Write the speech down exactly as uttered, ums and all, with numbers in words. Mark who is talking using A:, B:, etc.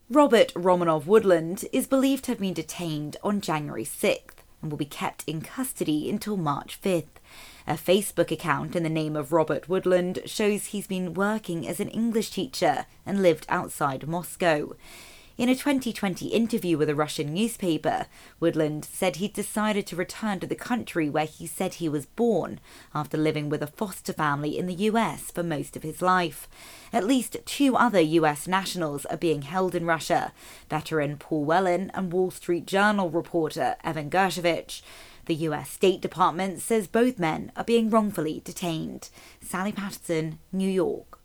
A: Robert Romanov Woodland is believed to have been detained on January sixth and will be kept in custody until March fifth. A Facebook account in the name of Robert Woodland shows he's been working as an English teacher and lived outside Moscow. In a twenty twenty interview with a Russian newspaper, Woodland said he'd decided to return to the country where he said he was born after living with a foster family in the U S for most of his life. At least two other U S nationals are being held in Russia, veteran Paul Whelan and Wall Street Journal reporter Evan Gershkovich. The U S State Department says both men are being wrongfully detained. Sally Patterson, New York.